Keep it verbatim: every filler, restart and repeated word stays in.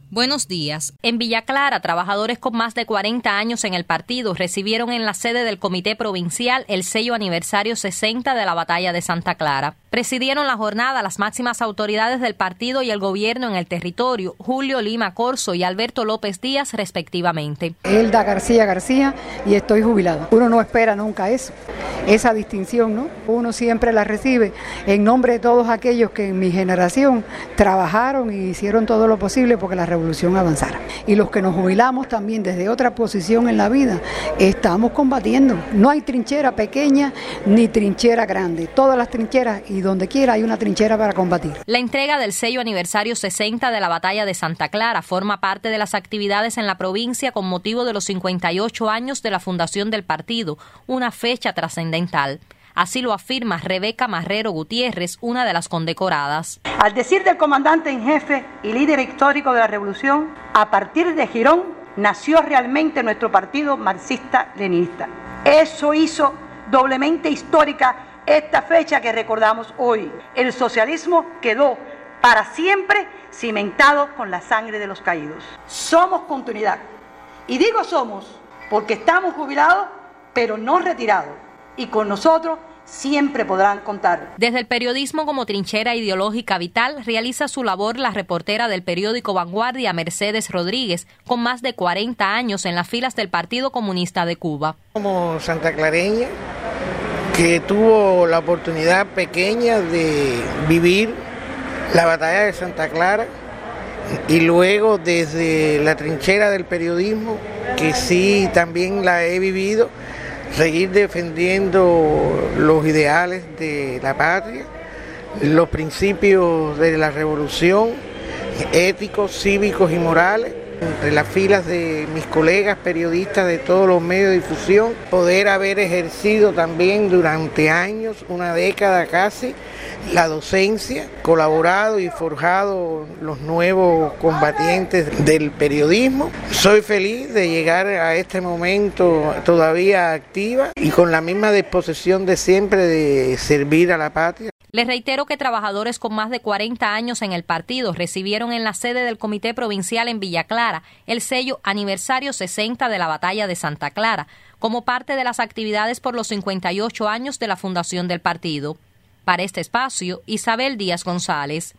Buenos días. En Villa Clara, trabajadores con más de cuarenta años en el partido recibieron en la sede del Comité Provincial el sello aniversario sesenta de la Batalla de Santa Clara. Presidieron la jornada las máximas autoridades del partido y el gobierno en el territorio, Julio Lima Corso y Alberto López Díaz, respectivamente. Elda García García y estoy jubilado. Uno no espera nunca eso, esa distinción, ¿no? Uno siempre la recibe en nombre de todos aquellos que en mi generación trabajaron y hicieron todo lo posible porque la revolución avanzara. Y los que nos jubilamos también desde otra posición en la vida, estamos combatiendo. No hay trinchera pequeña ni trinchera grande. Todas las trincheras y donde quiera hay una trinchera para combatir. La entrega del sello aniversario sesenta de la Batalla de Santa Clara forma parte de las actividades en la provincia con motivo de los cincuenta y ocho años de la fundación del partido, una fecha trascendental. Así lo afirma Rebeca Marrero Gutiérrez, una de las condecoradas. Al decir del comandante en jefe y líder histórico de la revolución, a partir de Girón nació realmente nuestro partido marxista-leninista. Eso hizo doblemente histórica esta fecha que recordamos hoy. El socialismo quedó para siempre cimentado con la sangre de los caídos. Somos continuidad. Y digo somos porque estamos jubilados, pero no retirados. Y con nosotros siempre podrán contar. Desde el periodismo como trinchera ideológica vital, realiza su labor la reportera del periódico Vanguardia, Mercedes Rodríguez, con más de cuarenta años en las filas del Partido Comunista de Cuba. Como santaclareña, que tuvo la oportunidad pequeña de vivir la batalla de Santa Clara y luego desde la trinchera del periodismo, que sí también la he vivido, seguir defendiendo los ideales de la patria, los principios de la revolución, éticos, cívicos y morales, entre las filas de mis colegas periodistas de todos los medios de difusión, poder haber ejercido también durante años, una década casi, la docencia, colaborado y forjado los nuevos combatientes del periodismo. Soy feliz de llegar a este momento todavía activa y con la misma disposición de siempre de servir a la patria. Les reitero que trabajadores con más de cuarenta años en el partido recibieron en la sede del Comité Provincial en Villa Clara el sello aniversario sesenta de la Batalla de Santa Clara, como parte de las actividades por los cincuenta y ocho años de la fundación del partido. Para este espacio, Isabel Díaz González.